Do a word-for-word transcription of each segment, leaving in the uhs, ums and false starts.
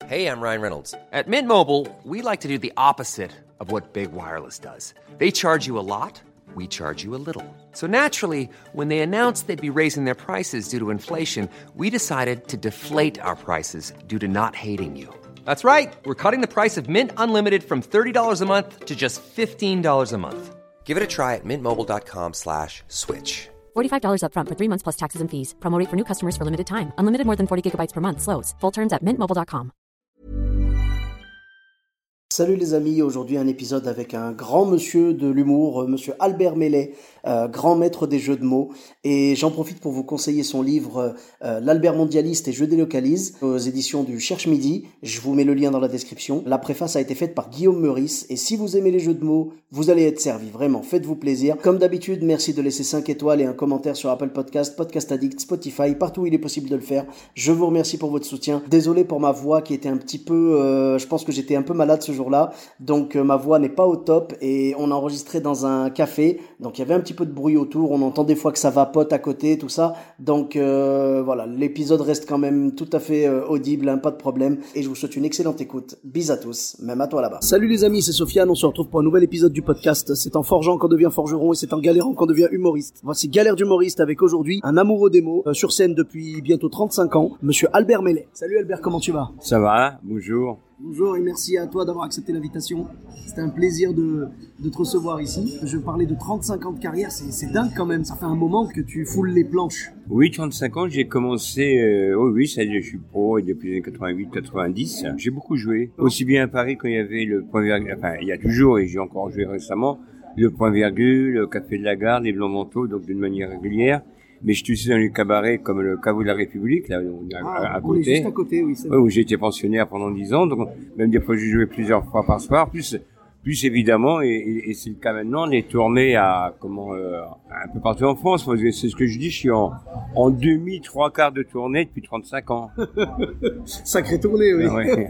Hey, I'm Ryan Reynolds. At Mint Mobile, we like to do the opposite of what Big Wireless does. They charge you a lot, we charge you a little. So naturally, when they announced they'd be raising their prices due to inflation, we decided to deflate our prices due to not hating you. That's right. We're cutting the price of Mint Unlimited from thirty dollars a month to just fifteen dollars a month. Give it a try at mintmobile.com slash switch. forty-five dollars up front for three months plus taxes and fees. Promo rate for new customers for limited time. Unlimited more than forty gigabytes per month. Slows full terms at mint mobile dot com. Salut les amis, aujourd'hui un épisode avec un grand monsieur de l'humour, euh, monsieur Albert Mellet, euh, grand maître des jeux de mots. Et j'en profite pour vous conseiller son livre euh, L'Albert mondialiste et je délocalise aux éditions du Cherche Midi. Je vous mets le lien dans la description. La préface a été faite par Guillaume Meurice. Et si vous aimez les jeux de mots, vous allez être servi. Vraiment, faites-vous plaisir. Comme d'habitude, merci de laisser cinq étoiles et un commentaire sur Apple Podcast, Podcast Addict, Spotify, partout où il est possible de le faire. Je vous remercie pour votre soutien. Désolé pour ma voix qui était un petit peu... Euh, je pense que j'étais un peu malade ce jour-là. Là. Donc euh, ma voix n'est pas au top et on a enregistré dans un café, donc il y avait un petit peu de bruit autour, on entend des fois que ça vapote à côté, tout ça, donc euh, voilà, l'épisode reste quand même tout à fait euh, audible, hein, pas de problème, et je vous souhaite une excellente écoute. Bis à tous, même à toi là-bas. Salut les amis, c'est Sofiane, on se retrouve pour un nouvel épisode du podcast. C'est en forgeant qu'on devient forgeron et c'est en galérant qu'on devient humoriste. Voici Galère d'humoriste avec aujourd'hui un amoureux des mots, euh, sur scène depuis bientôt trente-cinq ans, monsieur Albert Mellet. Salut Albert, comment tu vas? Ça va, bonjour. Bonjour et merci à toi d'avoir accepté l'invitation. C'était un plaisir de, de te recevoir ici. Je parlais de trente-cinq ans de carrière, c'est, c'est dingue quand même. Ça fait un moment que tu foules les planches. Oui, trente-cinq ans, j'ai commencé... Euh, oh oui, ça y est, je suis pro et depuis les années quatre-vingt-huit quatre-vingt-dix. J'ai beaucoup joué, aussi bien à Paris quand il y avait le point virgule... Enfin, il y a toujours, et j'ai encore joué récemment, le point virgule, le Café de la Gare, les Blancs Manteaux, donc d'une manière régulière. Mais je suis aussi dans les cabarets comme le Caveau de la République, là, on est à, ah, à on côté. Est juste à côté, oui, c'est ouais, où j'ai été pensionnaire pendant dix ans, donc même des fois j'ai joué plusieurs fois par soir, plus, plus évidemment, et, et, et c'est le cas maintenant, les tournées à, comment, euh, un peu partout en France. Moi, c'est ce que je dis, je suis en, en demi, trois quarts de tournée depuis trente-cinq ans. Sacrée tournée, oui. Ouais.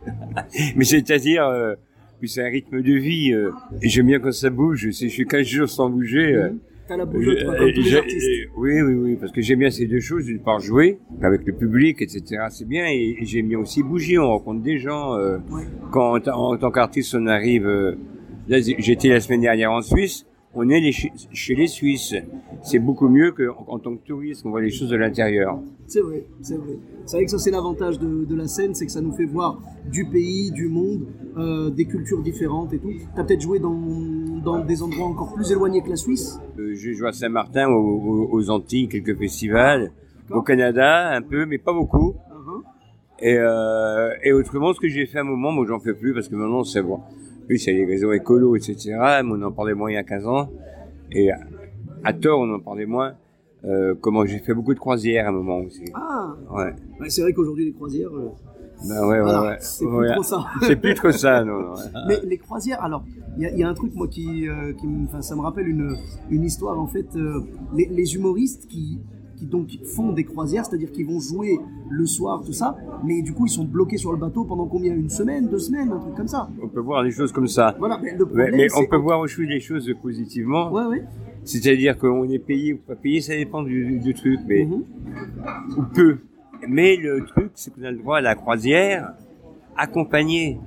Mais c'est-à-dire, euh, c'est un rythme de vie, euh, et j'aime bien quand ça bouge, si je suis quinze jours sans bouger, euh, mmh. T'as la bougeotte, quoi, comme tous les artistes. Oui, oui, oui, parce que j'aime bien ces deux choses, d'une part jouer avec le public, et cetera, c'est bien, et, et j'aime bien aussi bouger, on rencontre des gens. Euh, ouais. Quand en, en tant qu'artiste, on arrive... Euh, là, j'étais la semaine dernière en Suisse, on est les, chez les Suisses. C'est beaucoup mieux qu'en en tant que touriste, on voit les choses de l'intérieur. C'est vrai, c'est vrai. C'est vrai que ça, c'est l'avantage de, de la scène, c'est que ça nous fait voir du pays, du monde, euh, des cultures différentes et tout. T'as peut-être joué dans... dans des endroits encore plus éloignés que la Suisse? euh, J'ai joué à Saint-Martin, aux, aux, aux Antilles, quelques festivals. D'accord. Au Canada, un peu, mais pas beaucoup. Uh-huh. Et, euh, et autrement, ce que j'ai fait à un moment, moi j'en fais plus, parce que maintenant, c'est bon. Plus, il y a les réseaux écolos, et cetera. Mais on en parlait moins il y a quinze ans. Et à, à tort, on en parlait moins. Euh, comment j'ai fait beaucoup de croisières à un moment aussi. Ah ouais. Ouais, c'est vrai qu'aujourd'hui, les croisières... Euh... Ben ouais, voilà, ouais, ouais. C'est plus ouais. trop ça. C'est plus trop ça, non. non. Mais les croisières, alors, il y, y a un truc, moi, qui, euh, qui enfin, ça me rappelle une, une histoire, en fait, euh, les, les humoristes qui, qui donc font des croisières, c'est-à-dire qu'ils vont jouer le soir, tout ça, mais du coup, ils sont bloqués sur le bateau pendant combien? Une semaine, deux semaines, un truc comme ça? On peut voir les choses comme ça. Voilà, mais le problème, mais, mais on c'est peut on... voir aussi les choses positivement. Ouais, ouais. C'est-à-dire qu'on est payé ou pas payé, ça dépend du, du truc, mais mm-hmm. ou peu. Mais le truc, c'est qu'on a le droit à la croisière accompagnée.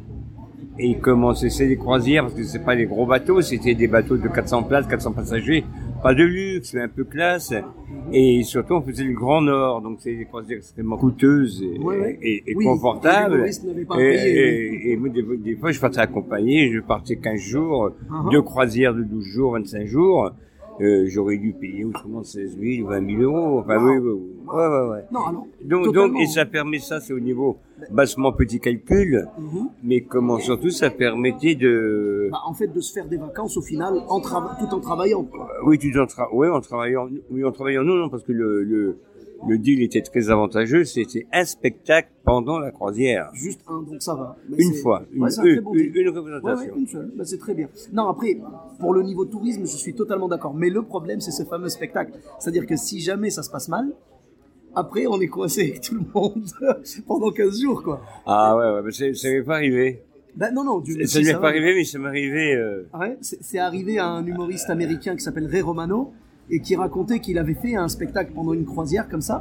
Et comment c'est, c'est des croisières, parce que c'est pas des gros bateaux, c'était des bateaux de quatre cents places, quatre cents passagers, pas de luxe, mais un peu classe. Et surtout, on faisait le Grand Nord, donc c'est des croisières extrêmement coûteuses et, ouais, ouais. et, et oui, confortables. Et, et, et, et moi, des, des fois, je partais accompagné, je partais quinze jours, uh-huh. deux croisières de douze jours, vingt-cinq jours. Euh, j'aurais dû payer autrement seize mille ou vingt mille euros. Enfin, oui, oui, oui. Ouais, ouais, ouais. Non, non. Donc, donc, et ça permet ça, c'est au niveau bassement petit calcul, mm-hmm. mais comment surtout ça permettait de... Bah, en fait, de se faire des vacances au final, en tra- tout en travaillant, quoi. Euh, oui, tout en, tra- ouais, en travaillant, oui, en travaillant, non, non, parce que le, le, le deal était très avantageux, c'était un spectacle pendant la croisière. Juste un, donc ça va. Mais une c'est... fois, une, ouais, une, bon une, une représentation. Ouais, ouais, une seule, bah, c'est très bien. Non, après, pour le niveau tourisme, je suis totalement d'accord. Mais le problème, c'est ce fameux spectacle. C'est-à-dire que si jamais ça se passe mal, après, on est coincé avec tout le monde pendant quinze jours, quoi. Ah ouais, ouais, mais c'est, ça m'est pas arrivé. Ben non, non. Du, ça ne m'est pas arrivé, mais ça m'est arrivé... Euh... Ah ouais, c'est, c'est arrivé à un humoriste américain qui s'appelle Ray Romano et qui racontait qu'il avait fait un spectacle pendant une croisière comme ça.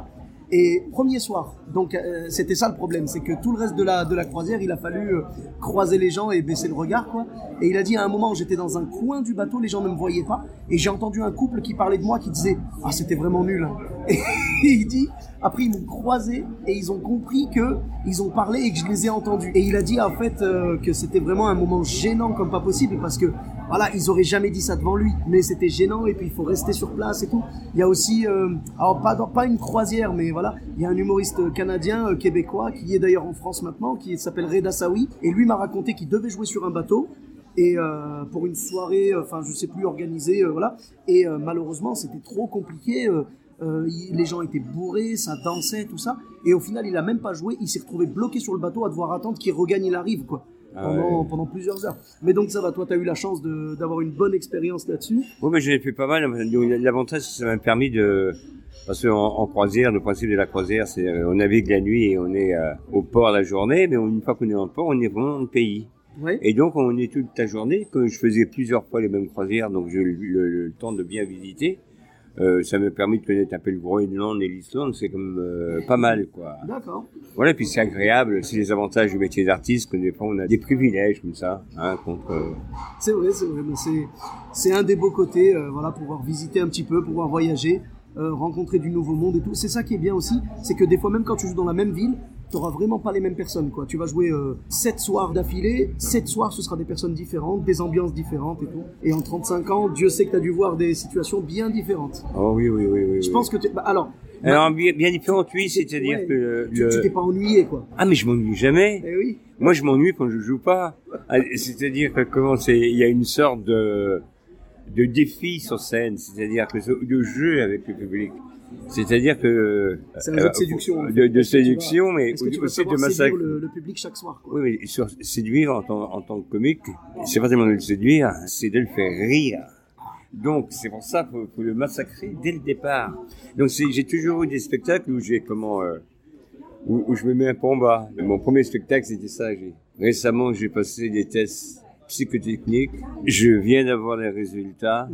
Et premier soir, donc euh, c'était ça le problème, c'est que tout le reste de la, de la croisière, il a fallu euh, croiser les gens et baisser le regard, quoi. Et il a dit à un moment, j'étais dans un coin du bateau, les gens ne me voyaient pas, et j'ai entendu un couple qui parlait de moi, qui disait « Ah, c'était vraiment nul hein. ». Et il dit, après ils m'ont croisé, et ils ont compris que ils ont parlé et que je les ai entendus. Et il a dit en fait euh, que c'était vraiment un moment gênant comme pas possible, parce que voilà, ils auraient jamais dit ça devant lui, mais c'était gênant, et puis il faut rester sur place et tout. Il y a aussi, euh, alors pas, dans, pas une croisière, mais voilà, il y a un humoriste canadien, euh, québécois, qui est d'ailleurs en France maintenant, qui s'appelle Reda Saoui, et lui m'a raconté qu'il devait jouer sur un bateau, et euh, pour une soirée, enfin euh, je sais plus, organisée, euh, voilà, et euh, malheureusement c'était trop compliqué, euh, euh, il, les gens étaient bourrés, ça dansait, tout ça, et au final il a même pas joué, il s'est retrouvé bloqué sur le bateau à devoir attendre qu'il regagne la rive, quoi. Pendant, ah ouais. pendant plusieurs heures. Mais donc ça va, toi tu as eu la chance de, d'avoir une bonne expérience là-dessus. Oui, mais j'en ai fait pas mal. L'avantage, ça m'a permis de... Parce qu'en en croisière, le principe de la croisière, c'est euh, on navigue la nuit et on est euh, au port la journée, mais une fois qu'on est en port, on est vraiment dans le pays. Ouais. Et donc on est toute la journée, comme je faisais plusieurs fois les mêmes croisières, donc j'ai eu le, le, le temps de bien visiter. Euh, ça m'a permis de connaître un peu le Groenland et l'Islande, c'est comme euh, pas mal, quoi. D'accord. Voilà, puis c'est agréable, c'est les avantages du métier d'artiste, que des fois on a des privilèges comme ça, hein, contre... Euh... C'est vrai, c'est vrai, mais c'est, c'est un des beaux côtés, euh, voilà, pouvoir visiter un petit peu, pouvoir voyager, euh, rencontrer du nouveau monde et tout. C'est ça qui est bien aussi, c'est que des fois, même quand tu joues dans la même ville, t'auras vraiment pas les mêmes personnes, quoi. Tu vas jouer euh, sept soirs d'affilée, sept soirs ce sera des personnes différentes, des ambiances différentes et tout. Et en trente-cinq ans, Dieu sait que t'as dû voir des situations bien différentes. Oh oui, oui, oui, oui. Je oui. pense que tu... Bah, alors... Alors, bien, bien différentes, oui, c'est-à-dire ouais, que... Tu, le... tu t'es pas ennuyé, quoi. Ah, mais je m'ennuie jamais. Eh oui. Moi, je m'ennuie quand je joue pas. C'est-à-dire que comment c'est... Il y a une sorte de, de défi sur scène, c'est-à-dire que de jeu avec le public. C'est-à-dire que c'est un jeu de séduction, de, de séduction, vas, mais aussi de massacre. Le, le public chaque soir, quoi. Oui, mais sur séduire en tant, en tant que comique, c'est pas tellement de le séduire, c'est de le faire rire. Donc c'est pour ça qu'il faut, faut le massacrer dès le départ. Donc c'est, j'ai toujours eu des spectacles où j'ai comment euh, où, où je me mets un peu en bas. Mon premier spectacle c'était ça. J'ai, récemment j'ai passé des tests psychotechniques. Je viens d'avoir les résultats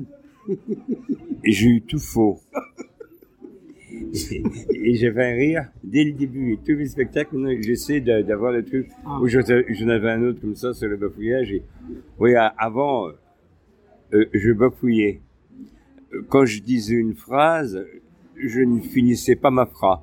et j'ai eu tout faux. Et j'ai fait un rire dès le début. Et tous mes spectacles, j'essaie de, d'avoir le truc. Ah. Où j'en avais un autre comme ça sur le bafouillage. Et, oui, avant, euh, je bafouillais. Quand je disais une phrase, je ne finissais pas ma phrase.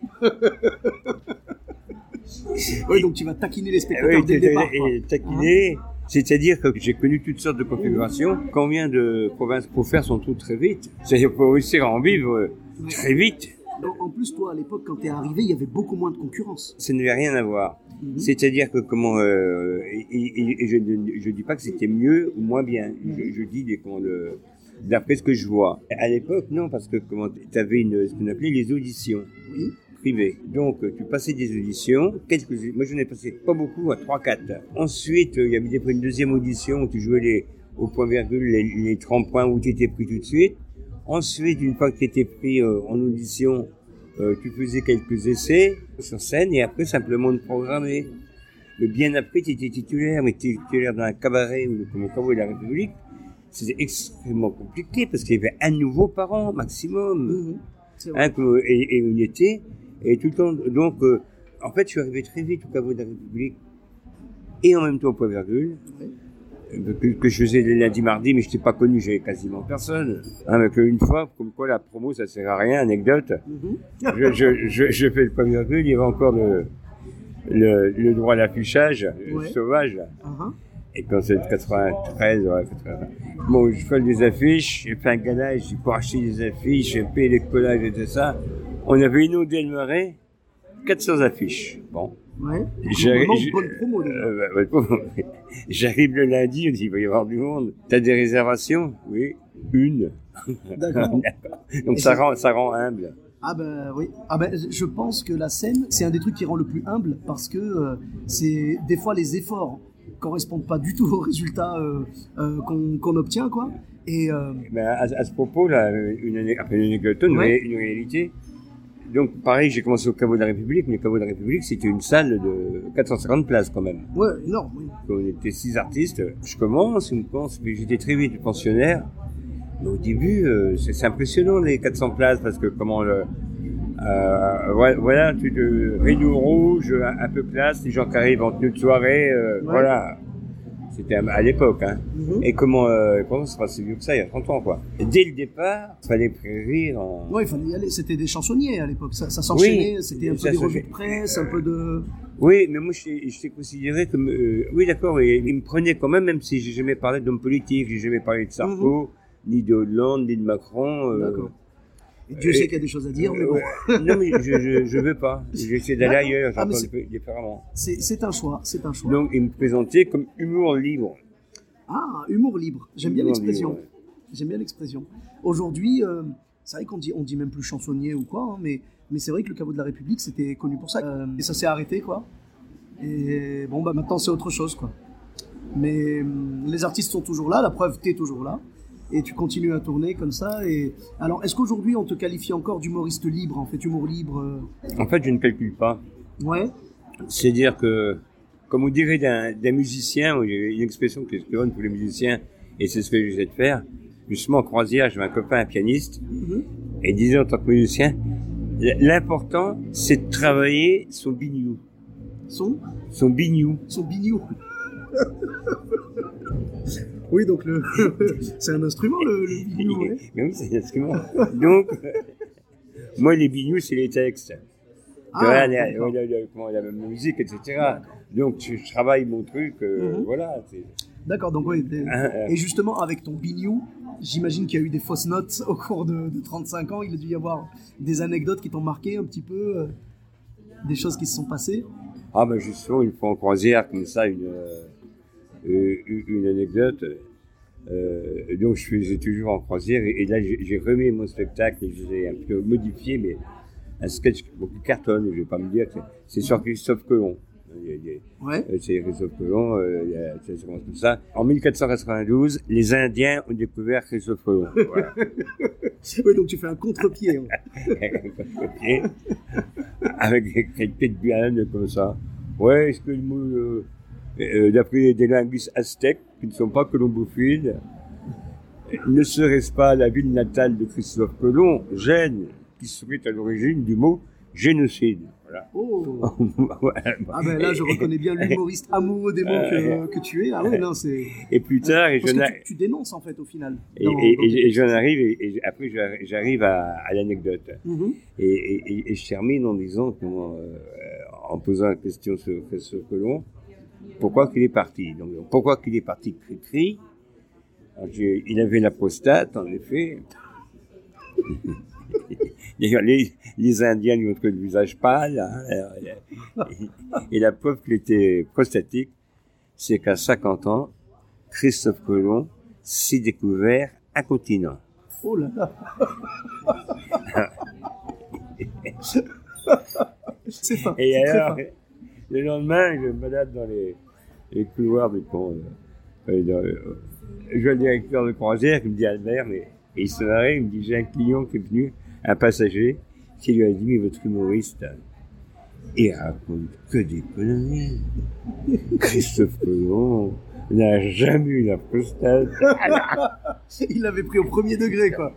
Oui, donc tu vas taquiner les spectateurs oui, dès le départ. Et taquiner, hein? C'est-à-dire que j'ai connu toutes sortes de configurations. Combien de provinces pour faire son trou très vite? C'est-à-dire pour réussir à en vivre très vite. En plus, toi, à l'époque, quand t'es arrivé, il y avait beaucoup moins de concurrence. Ça n'avait rien à voir. Mm-hmm. C'est-à-dire que comment, euh, et, et, et je ne dis pas que c'était mieux ou moins bien. Mm-hmm. Je, je dis des, comment, le, d'après ce que je vois. À l'époque, non, parce que comment, t'avais une, ce qu'on appelait les auditions. Oui. Privées. Donc, tu passais des auditions. Quelques, moi, je n'ai passé pas beaucoup, à trois quatre. Ensuite, il y avait des fois une deuxième audition où tu jouais les, au point virgule, les, les trente points où tu étais pris tout de suite. Ensuite, une fois que tu étais pris euh, en audition, euh, tu faisais quelques essais sur scène et après simplement de programmer. Mais bien après, tu étais titulaire, mais tu étais titulaire dans un cabaret ou le cabaret de la République. C'était extrêmement compliqué parce qu'il y avait un nouveau par an maximum. Mmh, c'est vrai. Hein, et, et on y était. Et tout le temps, donc, euh, en fait, je suis arrivé très vite au cabaret de la République et en même temps au point virgule. Oui. Que, que je faisais les lundis, mardis, mais je n'étais pas connu, j'avais quasiment personne. Hein, mais qu'une fois, comme quoi la promo, ça sert à rien, anecdote. Mm-hmm. je, je, je, je fais le premier virgule, il y avait encore le, le, le droit à l'affichage ouais. sauvage. Uh-huh. Et quand c'est quatre-vingt-treize, ouais, quatre-vingt-treize. Bon, je fais des affiches, j'ai fait un galage, j'ai pour acheter des affiches, j'ai payé les collages et tout ça. On avait inondé le marais, quatre cents affiches. Bon. Ouais. J'arrive, bonne promo, euh, bah, bah, J'arrive le lundi, on dit il va y avoir du monde. T'as des réservations? Oui, une. D'accord. Donc ça rend, ça rend humble. Ah ben oui. Ah ben je pense que la scène, c'est un des trucs qui rend le plus humble parce que euh, c'est des fois les efforts correspondent pas du tout aux résultats euh, euh, qu'on, qu'on obtient quoi. Et euh... ben, à, à ce propos là, une, après une anecdote, une, ouais. une réalité. Donc, pareil, j'ai commencé au caveau de la République, mais le caveau de la République, c'était une salle de quatre cent cinquante places, quand même. Ouais, énorme, oui. On était six artistes. Je commence, on pense, mais j'étais très vite pensionnaire. Mais au début, euh, c'est, c'est impressionnant, les quatre cents places, parce que comment le, Euh, voilà, voilà, un truc de rideau rouge, un, un peu classe, les gens qui arrivent en tenue de soirée, euh, ouais. Voilà. C'était à, à l'époque, hein. Mm-hmm. Et comment, euh, comment ça se passait mieux que ça, il y a trente ans, quoi. Et dès le départ, il fallait prévenir en... Ouais, il fallait y aller, c'était des chansonniers à l'époque, ça, ça s'enchaînait, oui, c'était un peu des revues de presse, un peu de... Oui, mais moi, je t'ai considéré comme... Euh, oui, d'accord, et il me prenait quand même, même si j'ai jamais parlé d'homme politique, j'ai jamais parlé de Sarko, mm-hmm. ni de Hollande, ni de Macron. Euh, d'accord. Et Dieu euh, sait qu'il y a des choses à dire, mais bon. Euh, non, mais je, je, je veux pas. J'essaie d'aller ailleurs, j'entends ah, différemment. C'est, c'est un choix, c'est un choix. Donc, il me présentait comme humour libre. Ah, humour libre. J'aime humour bien l'expression. Libre, ouais. J'aime bien l'expression. Aujourd'hui, euh, c'est vrai qu'on dit, on dit même plus chansonnier ou quoi, hein, mais, mais c'est vrai que le caveau de la République, c'était connu pour ça. Euh, et ça s'est arrêté, quoi. Et bon, bah maintenant, c'est autre chose, quoi. Mais euh, les artistes sont toujours là, la preuve, t'es toujours là. Et tu continues à tourner comme ça. Et alors, est-ce qu'aujourd'hui, on te qualifie encore d'humoriste libre, en fait, humour libre euh... En fait, je ne calcule pas. Ouais. C'est-à-dire que, comme on dirait d'un, d'un musicien, il y a une expression qui est bonne pour les musiciens, et c'est ce que j'essaie de faire. Justement, en croisière, j'avais un copain, un pianiste, mm-hmm. et il disait en tant que musicien, l'important, c'est de travailler son biniou. Son Son biniou. Son biniou. Oui, donc le... c'est un instrument, le, le biniou, ouais. Mais oui, c'est un instrument. Donc, moi, les binious, c'est les textes. Ah, vois, la, la, la, la, la musique, et cetera. Donc, je, je travaille mon truc, euh, mm-hmm. voilà. C'est... D'accord, donc oui. Des... Et justement, avec ton biniou, j'imagine qu'il y a eu des fausses notes au cours de, de trente-cinq ans. Il a dû y avoir des anecdotes qui t'ont marqué un petit peu, euh, des choses qui se sont passées. Ah, ben justement, une fois en croisière, comme ça, une... Euh... Une, une anecdote, euh, donc je faisais toujours en croisière et, et là j'ai, j'ai remis mon spectacle et je l'ai un peu modifié, mais un sketch qui cartonne, je vais pas me dire, c'est, c'est sur Christophe Colomb. Il y a, il y a, ouais. euh, c'est Christophe Colomb, euh, il y a, ça commence comme ça. En mille quatre cent quatre-vingt-douze, les Indiens ont découvert Christophe Colomb. Voilà. Oui, donc tu fais un contre-pied. Un contre-pied, avec des qualités de bien comme ça. Ouais, est-ce que le mot... Euh, Euh, d'après des linguistes aztèques qui ne sont pas colombophiles, ne serait-ce pas la ville natale de Christophe Colomb, Gênes, qui serait à l'origine du mot génocide. Voilà. Oh. Voilà. Ah ben là, je reconnais bien l'humoriste amoureux des mots que, que tu es. Ah oui, non, c'est... Et plus tard... Et Parce je que tu, tu dénonces, en fait, au final. Et, dans, et, dans et, et j'en arrive, et, et après, j'arrive à, à l'anecdote. Mm-hmm. Et, et, et je termine en disant, comment, euh, en posant la question sur Christophe Colomb, pourquoi qu'il est parti. Donc, pourquoi qu'il est parti cri-cri. Il avait la prostate, en effet. D'ailleurs, les, les Indiens lui ont trouvé le visage pâle. Hein. Et la preuve qu'il était prostatique, c'est qu'à cinquante ans, Christophe Colomb s'est découvert un continent. Oh là là. C'est fin. Et c'est alors, très fin. Le lendemain, je me balade dans les, les couloirs du pont. Euh, euh, je vois le directeur de croisière qui me dit Albert, mais et il se marrait, il me dit j'ai un client qui est venu, un passager, qui lui a dit mais votre humoriste, il raconte que des conneries. Christophe Colomb n'a jamais eu la prostate. Il l'avait pris au premier degré, quoi.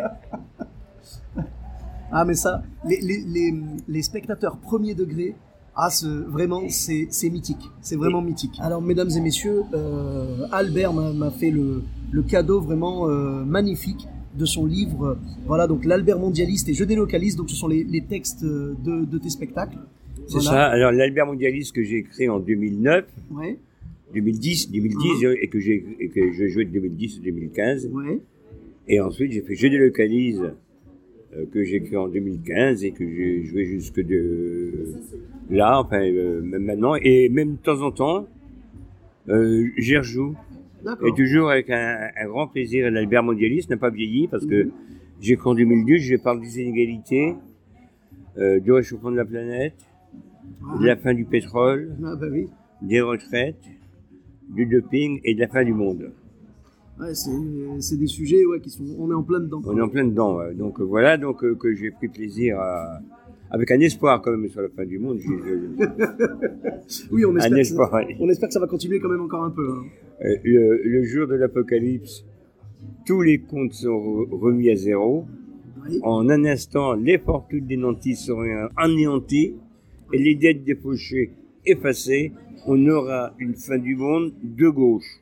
Ah, mais ça, les, les, les, les spectateurs premier degré, ah, ce, vraiment, c'est, c'est mythique. C'est vraiment oui. mythique. Alors, mesdames et messieurs, euh, Albert m'a, m'a fait le, le cadeau vraiment euh, magnifique de son livre. Voilà, donc l'Albert mondialiste et je délocalise. Donc, ce sont les, les textes de, de tes spectacles. C'est voilà. Ça. Alors, l'Albert mondialiste que j'ai écrit en deux mille neuf, ouais. deux mille dix, deux mille dix uh-huh. et que j'ai et que je jouais de deux mille dix à deux mille quinze. Ouais. Et ensuite, j'ai fait je délocalise. Que j'ai écrit en deux mille quinze et que j'ai joué jusque de là, enfin euh, même maintenant, et même de temps en temps, euh, j'y rejoue. D'accord. Et toujours avec un, un grand plaisir. L'Albert mondialiste n'a pas vieilli parce que mmh. j'ai écrit en deux mille deux, je parle des inégalités, euh, du réchauffement de la planète, ah. de la fin du pétrole, ah, bah oui. des retraites, du doping et de la fin du monde. Ouais, c'est, c'est des sujets ouais, qui sont, on est en plein dedans. On est en plein dedans, ouais. Donc euh, voilà, donc euh, que j'ai pris plaisir à, avec un espoir quand même sur la fin du monde. J'ai, oui, on espère, un espoir, que ça, on espère que ça va continuer quand même encore un peu. Hein. Euh, le, le jour de l'apocalypse, tous les comptes sont re- remis à zéro. Oui. En un instant, les fortunes des nantis seront anéanties et les dettes des fauchés effacées. On aura une fin du monde de gauche.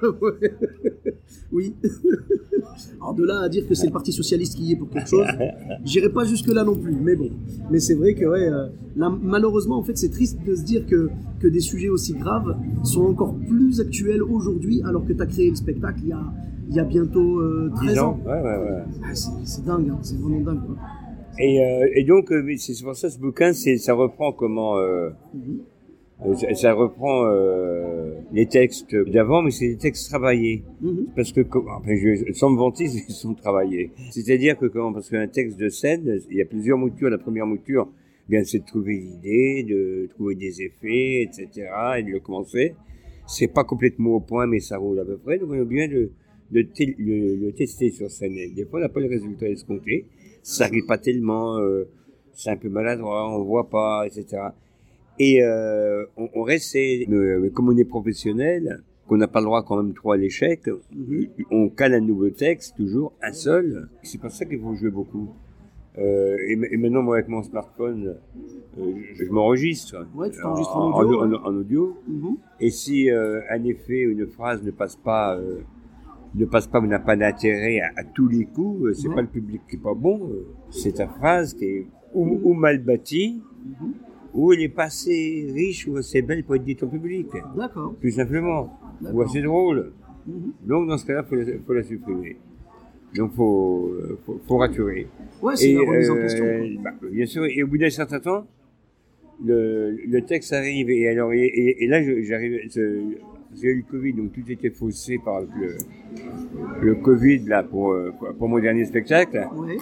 Oui. Alors de là à dire que c'est le Parti Socialiste qui y est pour quelque chose, j'irai pas jusque-là non plus, mais bon. Mais c'est vrai que ouais, euh, là, malheureusement, en fait, c'est triste de se dire que, que des sujets aussi graves sont encore plus actuels aujourd'hui, alors que tu as créé le spectacle il y a, il y a bientôt euh, treize ans. Ouais, ouais, ouais. Ah, c'est, c'est dingue, hein, c'est vraiment dingue, quoi. Et, euh, et donc, euh, c'est pour ça, ce bouquin, c'est, ça reprend comment... Euh, Mm-hmm. Euh, ça, ça reprend euh, les textes d'avant, mais c'est des textes travaillés. Mm-hmm. Parce que, enfin, je, sans me vanter, ils sont travaillés. C'est-à-dire que comment, parce qu'un texte de scène, il y a plusieurs moutures. La première mouture, eh bien, c'est de trouver l'idée, de trouver des effets, et cetera, et de le commencer. C'est pas complètement au point, mais ça roule à peu près. Donc, on a bien de, de t- le, le tester sur scène. Et des fois, on n'a pas le résultat escompté. Ça arrive pas tellement, euh, c'est un peu maladroit, on voit pas, et cetera. Et euh, on, on reste, mais comme on est professionnel, qu'on n'a pas le droit quand même trop à l'échec, Mm-hmm. on cale un nouveau texte, toujours un seul. C'est pour ça qu'il faut jouer beaucoup. Euh, et, et maintenant, moi, avec mon smartphone, euh, je, je m'enregistre. Ouais, tu t'enregistres en en, audio, en, ouais. en audio. Mm-hmm. Et si euh, un effet ou une phrase ne passe pas, euh, ne passe pas ou n'a pas d'intérêt à, à tous les coups, euh, c'est Ouais. pas le public qui est pas bon, euh, c'est ta phrase qui est ou, ou mal bâtie, Mm-hmm. ou elle est pas assez riche ou assez belle pour être dite au public, D'accord. tout simplement, D'accord. ou assez drôle. Mm-hmm. Donc dans ce cas-là, faut la, faut la supprimer. Donc faut, euh, faut, faut raturer. Ouais, c'est Et, la remise en euh, question, quoi. bah, bien sûr. Et au bout d'un certain temps, le, le texte arrive et alors et, et, et là je, j'arrive. je- J'ai eu le Covid, donc tout était faussé par le, le Covid là pour, euh, pour mon dernier spectacle. Ouais.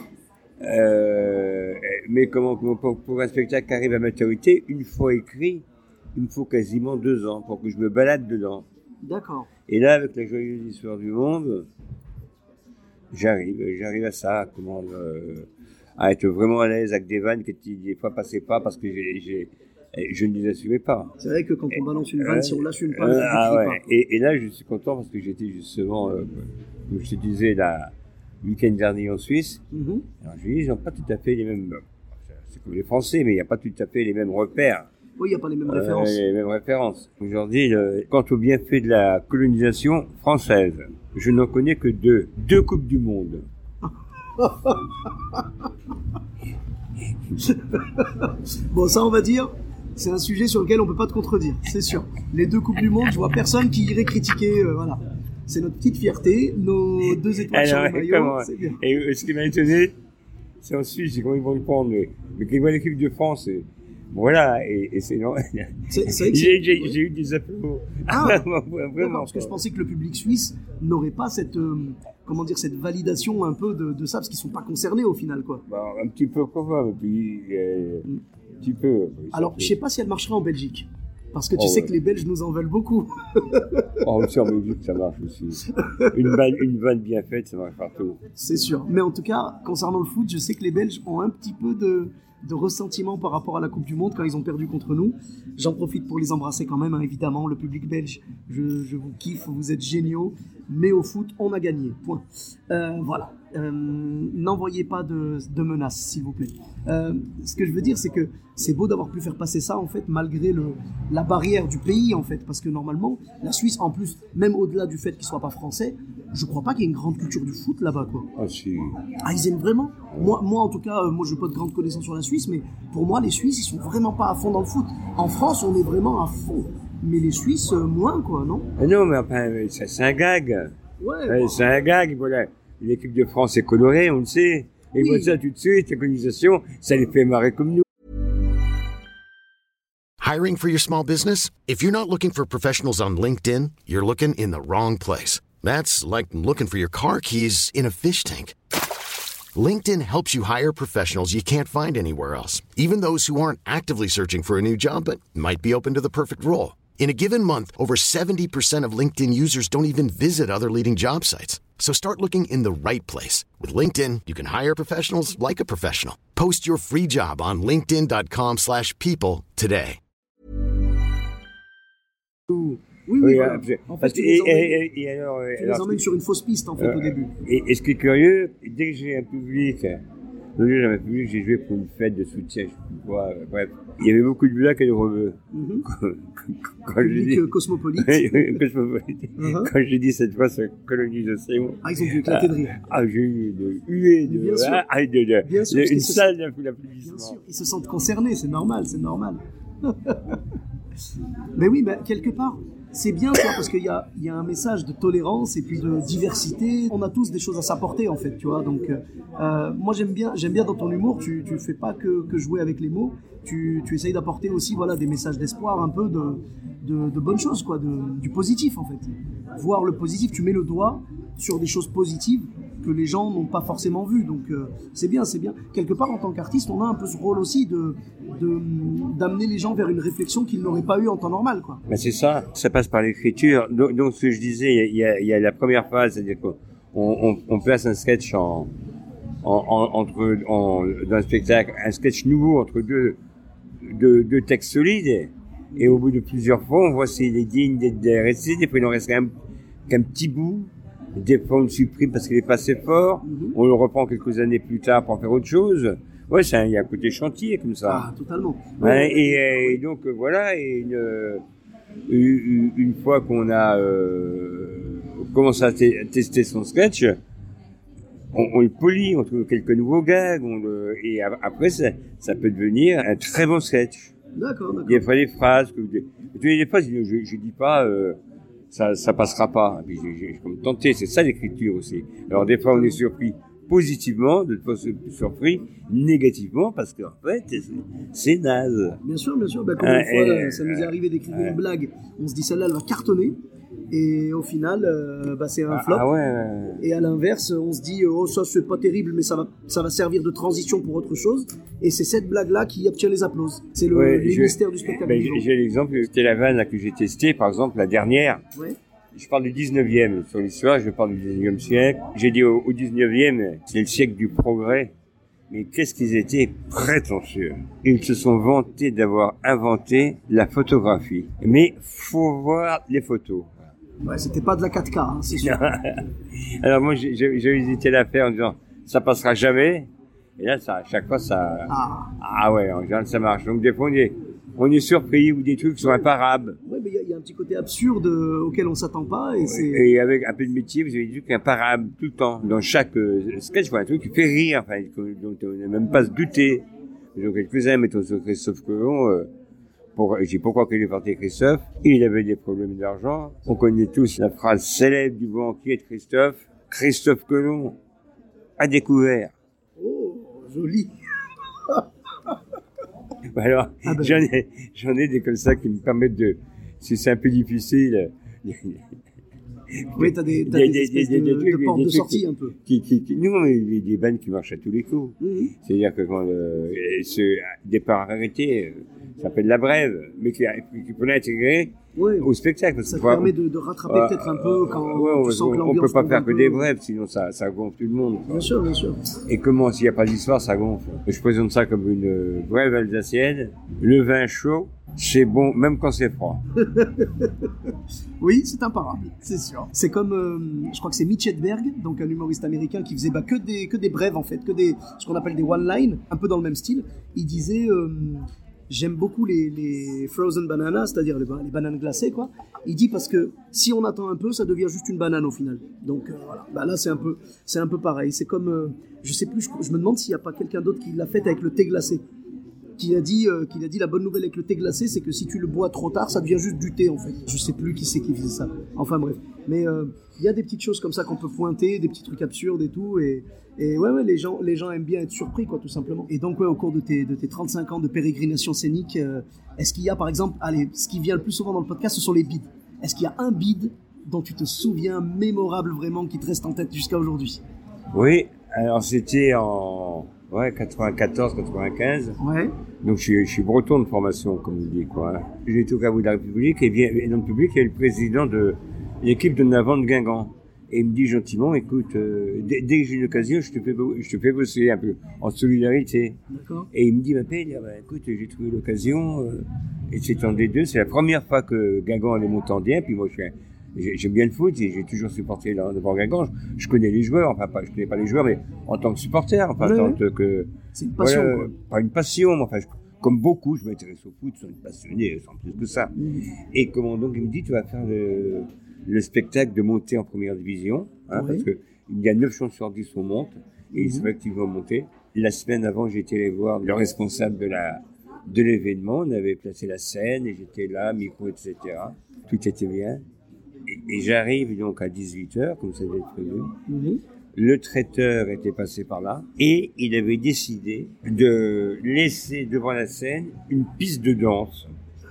Euh, mais comment, comment pour, pour un spectacle qui arrive à maturité, une fois écrit, il me faut quasiment deux ans pour que je me balade dedans. D'accord. Et là, avec la joyeuse histoire du monde, j'arrive, j'arrive à ça, comment, euh, à être vraiment à l'aise avec des vannes qui des fois passaient pas parce que j'ai, j'ai, je ne les assumais pas. C'est vrai que quand on balance une vanne, Euh, si on l'assume pas, euh, le public ah crie ouais. pas, quoi. Et, et là, je suis content parce que j'étais justement, euh, comme je te disais, la le week-end dernier en Suisse. Mhm. Alors, je dis, ils n'ont pas tout à fait les mêmes, c'est comme les Français, mais il n'y a pas tout à fait les mêmes repères. Oui, il n'y a pas les mêmes Euh, références. les mêmes références. Aujourd'hui, le- quant au bienfait de la colonisation française, je n'en connais que deux. Deux Coupes du Monde. Bon, ça, on va dire, c'est un sujet sur lequel on peut pas te contredire, c'est sûr. Les deux Coupes du Monde, je vois personne qui irait critiquer, euh, voilà. C'est notre petite fierté, nos deux étoiles sur le Alors, maillot, comment- c'est bien. et euh, ce qui m'a étonné, c'est en Suisse, c'est comment ils vont le prendre, mais, mais quand ils voient l'équipe de France, et, voilà, et, et c'est non. C'est- c'est vrai que J'ai, c'est- j'ai, oui. j'ai eu des applaudissements. Ah, Vraiment, D'accord, parce que je pensais que le public suisse n'aurait pas cette, euh, comment dire, cette validation un peu de, de ça, parce qu'ils sont pas concernés au final, quoi. Bah, un petit peu quand même, et puis, euh, un petit peu. oui, ça Alors, fait- je sais pas si elle marcherait en Belgique, parce que tu Oh, sais ouais. que les Belges nous en veulent beaucoup. Oh, aussi en Belgique, ça marche aussi. Une vanne, une vanne bien faite, ça marche partout. C'est sûr. Mais en tout cas, concernant le foot, je sais que les Belges ont un petit peu de, de ressentiment par rapport à la Coupe du Monde quand ils ont perdu contre nous. J'en profite pour les embrasser quand même, hein, évidemment. Le public belge, je, je vous kiffe, vous êtes géniaux. Mais au foot, on a gagné. Point. Euh, voilà. Euh, n'envoyez pas de, de menaces, s'il vous plaît. Euh, ce que je veux dire, c'est que c'est beau d'avoir pu faire passer ça, en fait, malgré le, la barrière du pays, en fait. Parce que normalement, la Suisse, en plus, même au-delà du fait qu'ils soient pas français, je crois pas qu'il y ait une grande culture du foot là-bas, quoi. Ah, si. Ah, ils aiment vraiment. Moi, moi, en tout cas, euh, moi, je n'ai pas de grande connaissance sur la Suisse, mais pour moi, les Suisses, ils sont vraiment pas à fond dans le foot. En France, on est vraiment à fond. Mais les Suisses, euh, moins, quoi, non? Ah non, mais enfin, ça, c'est un gag. Ouais. Ouais, c'est un gag, voilà. L'équipe de France est colorée, on le sait. Et Oui. voilà ça tout de suite, la colonisation, ça les fait marrer comme nous. Hiring for your small business? If you're not looking for professionals on LinkedIn, you're looking in the wrong place. That's like looking for your car keys in a fish tank. LinkedIn helps you hire professionals you can't find anywhere else, even those who aren't actively searching for a new job but might be open to the perfect role. In a given month, over seventy percent of LinkedIn users don't even visit other leading job sites. So start looking in the right place. With LinkedIn, you can hire professionals like a professional. Post your free job on linkedin.com slash people today. Oui, oui, Oui, voilà. absolument. En fait, Parce tu que- les et, emmènes, et- et- et alors, euh, tu les alors, emmènes ce sur une fausse piste, en fait, Euh, au début. Et, et ce qui est curieux, dès que j'ai un public Le jour j'avais public, j'ai joué pour une fête de soutien, je sais plus quoi, euh, bref. Il y avait beaucoup de blagues et de rebeux. Mhm. Quand je dis... Cosmopolite. Cosmopolite. Uh-huh. Quand j'ai dit cette fois sur colonisation. Ah, ils ont dû éclater de rire. Ah, j'ai eu de huées, de, Bien sûr. ah, de, de, Bien sûr, de- parce une qu'ils se- salle Bien d'applaudissements. sûr, ils se sentent concernés, c'est normal, c'est normal. Mais oui, bah, quelque part, c'est bien, tu vois, parce qu'il y a, il y a un message de tolérance et puis de diversité. On a tous des choses à s'apporter, en fait, tu vois. Donc, euh, moi, j'aime bien, j'aime bien dans ton humour, tu, tu fais pas que, que jouer avec les mots, tu, tu essayes d'apporter aussi, voilà, des messages d'espoir, un peu de, de, de bonnes choses, quoi, de, du positif, en fait. Voir le positif, tu mets le doigt sur des choses positives que les gens n'ont pas forcément vues. Donc, euh, c'est bien, c'est bien. Quelque part, en tant qu'artiste, on a un peu ce rôle aussi de, de, d'amener les gens vers une réflexion qu'ils n'auraient pas eu en temps normal, quoi. Ben c'est ça, ça passe par l'écriture. Donc, donc ce que je disais, il y a, il y a la première phase, c'est-à-dire qu'on on, on place un sketch en, en, en entre en, dans un spectacle, un sketch nouveau entre deux, deux, deux textes solides, et au bout de plusieurs fois, on voit s'il est digne d'être resté. Des fois, il en reste quand même qu'un petit bout. Des fois, on le supprime parce qu'il est pas assez fort. Mhm. On le reprend quelques années plus tard pour en faire autre chose. Ouais, c'est un- il y a un côté chantier comme ça. Ah, totalement. Ouais, et, et donc euh, voilà, et une, euh, une, une fois qu'on a euh, commencé à te- tester son sketch, on, on le polit, on trouve quelques nouveaux gags, on le, et a- après ça, ça peut devenir un très bon sketch. D'accord, d'accord. Des fois des phrases, que, des, des phrases, je, je, je dis pas, euh, ça, ça passera pas. Et puis j'ai, j'ai comme tenté, c'est ça l'écriture aussi. Alors des fois on est surpris positivement, d'autres fois on est surpris négativement parce qu'en fait c'est, c'est naze. Bien sûr, bien sûr. Ben, comme Euh, une fois, et- là, ça nous est arrivé d'écrire ouais. une blague. On se dit celle-là, elle va cartonner. Et au final, euh, bah, c'est un Ah, flop. ah ouais, ouais. Et à l'inverse, on se dit, oh, ça c'est pas terrible, mais ça va, ça va servir de transition pour autre chose. Et c'est cette blague-là qui obtient les applauses. C'est le, Ouais, les je- mystères du spectacle Ben, vivant. j'ai, j'ai l'exemple, c'était la vanne là, que j'ai testée, par exemple, la dernière. Ouais. Je parle du dix-neuvième sur l'histoire, je parle du dix-neuvième siècle. J'ai dit au, au dix-neuvième, c'est le siècle du progrès. Mais qu'est-ce qu'ils étaient prétentieux. Ils se sont vantés d'avoir inventé la photographie. Mais faut voir les photos. Ouais, c'était pas de la quatre K, hein, c'est sûr. Alors moi, j'ai, j'ai, j'ai hésité à la faire en disant, ça passera jamais. Et là, ça, à chaque fois, ça... Ah. Ah ouais, en général, ça marche. Donc des fois, on est, on est surpris ou des trucs sont imparables. Ouais, mais il y a- il y, a un petit côté absurde euh, auquel on s'attend pas. Et c'est... Et avec un peu de métier, vous avez des trucs imparables tout le temps. Dans chaque euh, sketch, il faut un truc qui fait rire, enfin, dont on n'est même pas se douter. Donc quelques-uns, mettons sur Christophe Colomb, euh, pour, je dis pourquoi qu'il est parti Christophe. Il avait des problèmes d'argent. On connaît tous la phrase célèbre du banquier de Christophe. Christophe Colomb a découvert. Oh, joli. Alors, Ah ben. j'en ai, j'en ai des comme ça qui me permettent de, si c'est un peu difficile, Oui, t'as des, t'as Des- des, des- espèces des- de, des trucs- de portes des de trucs- sortie un peu. qui, qui, qui, nous, on a des, des bandes qui marchent à tous les coups. Mhm. C'est-à-dire que quand euh, ce départ arrêté, euh, ça s'appelle la brève, mais qui, qui peut l'intégrer Ouais. au spectacle. Parce Ça que te faut- permet de, de rattraper euh, peut-être un peu quand ouais, on, tu sens que on, on l'ambiance peut pas tombe faire un que peu. des brèves, sinon ça, ça gonfle tout le monde. quoi. Bien sûr, bien sûr. Et comment, s'il n'y a pas d'histoire, ça gonfle. Je présente ça comme une euh, brève alsacienne. Le vin chaud, c'est bon, même quand c'est froid. Oui, c'est imparable, c'est sûr. C'est comme, euh, je crois que c'est Mitch Hedberg, donc un humoriste américain qui faisait bah, que des que des brèves en fait, que des ce qu'on appelle des one-line, un peu dans le même style. Il disait, euh, j'aime beaucoup les, les frozen bananas, c'est-à-dire les, ba- les bananes glacées quoi. Il dit parce que si on attend un peu, ça devient juste une banane au final. Donc euh, voilà. Bah là c'est un peu c'est un peu pareil. C'est comme, euh, je sais plus, je, je me demande s'il n'y a pas quelqu'un d'autre qui l'a fait avec le thé glacé. Qui a dit, euh, qu'il a dit la bonne nouvelle avec le thé glacé, c'est que si tu le bois trop tard, ça devient juste du thé en fait. Je sais plus qui c'est qui faisait ça. Enfin bref. Mais il euh, y a des petites choses comme ça qu'on peut pointer, des petits trucs absurdes et tout. Et, et ouais, ouais, les gens, les gens aiment bien être surpris, quoi, tout simplement. Et donc, ouais, au cours de tes, de tes trente-cinq ans de pérégrination scénique, euh, est-ce qu'il y a par exemple, allez, ce qui vient le plus souvent dans le podcast, ce sont les bides. Est-ce qu'il y a un bide dont tu te souviens, mémorable vraiment, qui te reste en tête jusqu'à aujourd'hui? Oui, alors c'était en ouais, quatre-vingt-quatorze quatre-vingt-quinze. Ouais. Donc je suis, je suis breton de formation, comme on dit, quoi. J'ai été au Caveau de la République et, bien, et dans le public, il y a le président de l'équipe de Navant de Guingamp. Et il me dit gentiment, écoute, euh, dès, dès que j'ai une occasion, je te fais, bo- je te fais bosser un peu en solidarité. D'accord. Et il me dit, m'appelle, ah bah, écoute, j'ai trouvé l'occasion. Euh, et c'est en D deux, c'est la première fois que Guingamp allait monter en D un. Puis moi, je suis un, J'aime bien le foot et j'ai toujours supporté le Bourg-Guingamp. Je connais les joueurs, enfin pas, je connais pas les joueurs, mais en tant que supporter, enfin ouais, en ouais. tant que c'est une passion, voilà, quoi. Pas une passion, mais enfin je, comme beaucoup, je m'intéresse au foot, sans être passionné, sans plus que ça. Mmh. Et comment donc il me dit, tu vas faire le, le spectacle de monter en première division, hein, oui. parce que il y a neuf chances sur dix on monte, et mmh. ils sont activement montés. La semaine avant, j'étais allé voir le responsable de la de l'événement, on avait placé la scène, et j'étais là, micro, et cetera. Tout était bien. Et, et j'arrive donc à dix-huit heures, comme ça devait être prévu. Mmh. Le traiteur était passé par là et il avait décidé de laisser devant la scène une piste de danse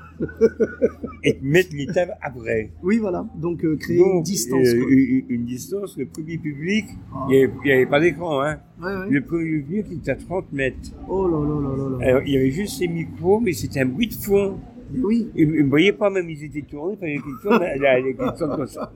et de mettre les tables après. Oui, voilà. Donc, euh, créer donc, une distance. Euh, quoi. Une, une distance, le premier public, oh. il n'y avait, avait pas d'écran, hein. Ouais, ouais. Le premier public, il était à trente mètres. Oh là là là là là. Alors, il y avait juste ces micros, mais c'était un bruit de fond. Oui. Ils ne me voyaient pas, même ils étaient tournés, il fallait qu'ils tournent, là, les tournent comme ça.